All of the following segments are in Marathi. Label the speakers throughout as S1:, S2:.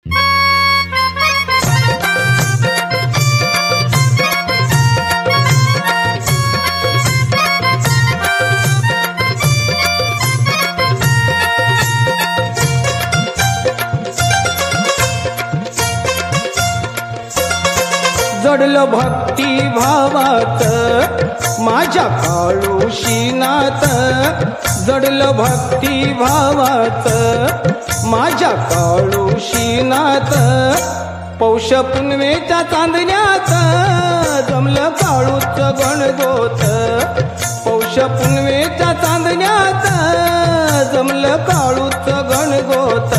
S1: जडलं भक्ती भावात माझ्या काळूशीनात, जडलं भक्ती भावात माझ्या काळूशीनात, पौष पुनवेच्या चांदण्यात जमलं काळूच गणगोत, पौष पुनवेच्या चांदण्यात जमलं काळूच गणगोत.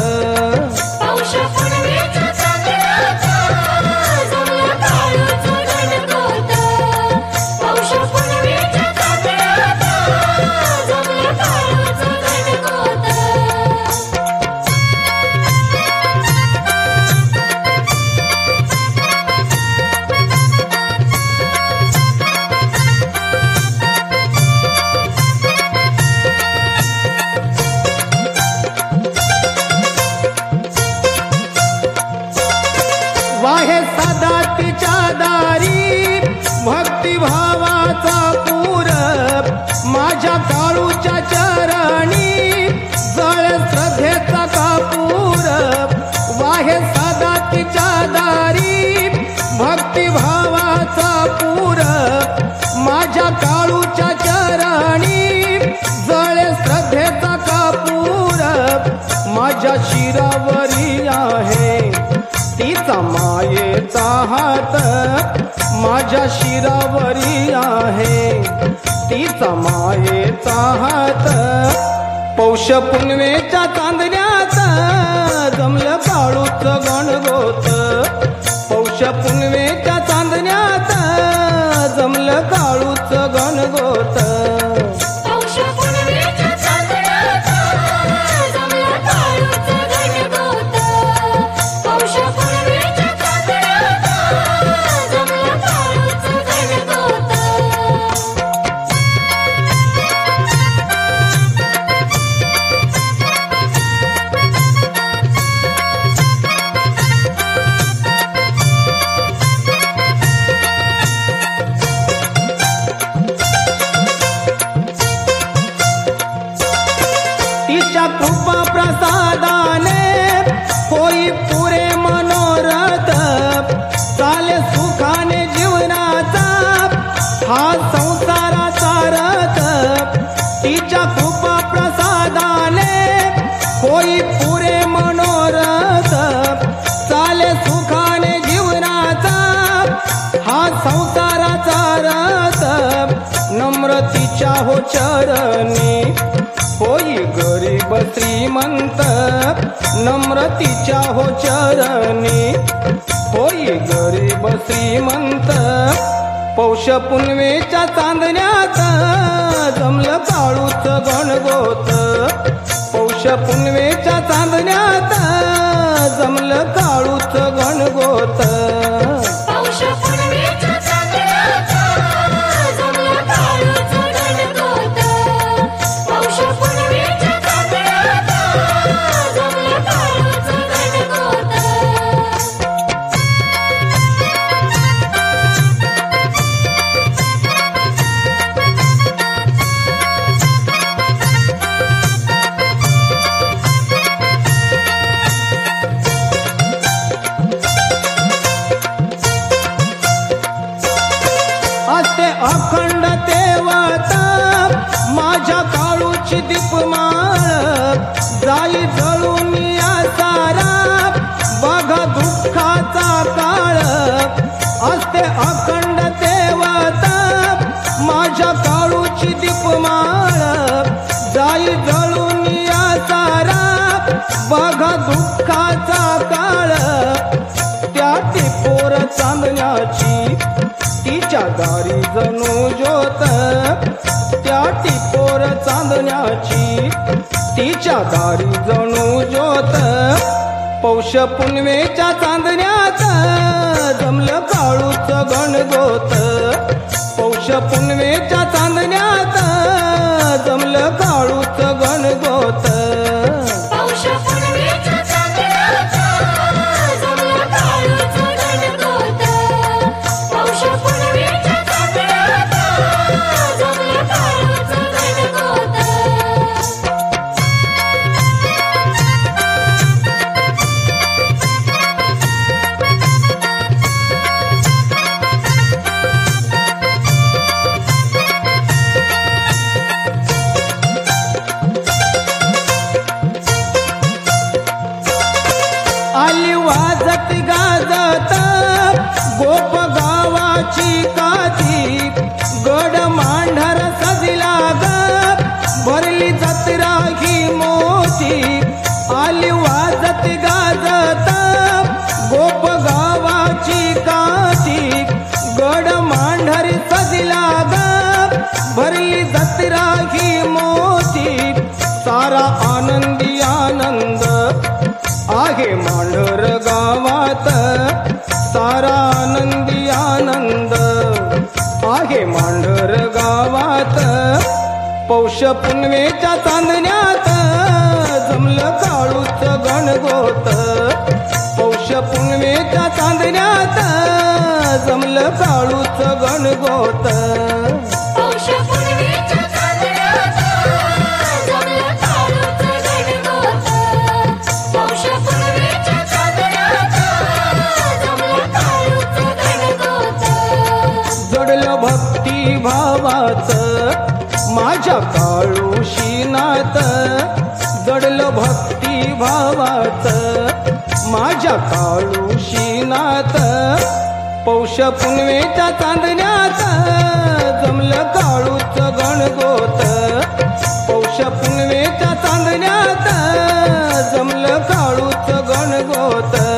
S1: वाहे सदा तिच्या दारी भक्तिभावाचा पूर, माझ्या काळूच्या चरणी जळ श्रद्धेचा कापूर. वाहे सदा तिच्या दारी भक्तिभावाचा पूर, माझ्या काळूच्या चरणी जळ श्रद्धेचा कापूर. माझ्या शिरावरी आहे तिचा मायेचा हात, माझ्या शिरावरी आहे तिचा मायेचा हात, पौष पुनवेच्या चांदण्यात जमलं काळूच गणगोत, पौष पुनवेच्या चांदण्यात जमलं काळूच गणगोत. तिच्या कृपा प्रसादाने होई पुरे मनोरथ, चाले सुखाने जीवनाचा हा संसाराचा रथ. तिच्या कृपा प्रसादाने होई पुरे मनोरथ, चाले सुखाने जीवनाचा हा संसाराचा रथ. नम्रतीच्या हो चरणी होई गरीब श्रीमंत, नम्रतीच्या हो चरणी होई गरीब श्रीमंत, पौष पुनवेच्या चांदण्यात जमलं काळूच गणगोत, पौष पुनवेच्या चांदण्यात जमलं काळूच गणगोत. अखंड देवता माझ्या काळूची दीपमाळ, जाई जळून या सारा बघा दुःखाचा काळ. असते अखंड देवता माझ्या काळूची दीपमाळ, जाई जळून या सारा बघा दुःखाचा काळ. त्या टिपोर चांदण्याची तिच्या दारी जणू ज्योत, त्या टिपोर चांदण्याची तिच्या दारी जणू ज्योत, पौष पुनवेच्या चांदण्यात जमलं काळूच गणगोत, पौष पुनवेच्या चांदण्यात जमलं काळूच गणगोत.
S2: पौष पुनवेच्या चांदण्यात
S1: आली वाजत गाजत गोप गावाची काठी गड मांढर सजला ग भरली जत्रा ही मोठी आली वाजत गाजत गोप गावाची काठी गड मांढर सजला ग भरली जत्रा ही मोठी सारा आनंदी आनंद आहे मांढर गावात सारा आनंदी आनंद आहे मांढर गावात पौष पुनवेच्या चांदण्यात जमलं काळूच गणगोत पौष पुनवेच्या चांदण्यात जमलं काळूच गणगोत
S2: पौष पुनवेच्या चांदण्यात जमलं काळूच गणगोत पौष पुनवेच्या चांदण्यात जमलं काळूच गणगोत
S1: जडलं भक्ती भावाचं माझ्या काळूशी नात जडलं भक्ती भावाचं माझ्या काळूशी नात पौष पुनवेच्या चांदण्यात जमलं काळूच गणगोत पौष पुनवेच्या चांदण्यात जमलं काळूच गणगोत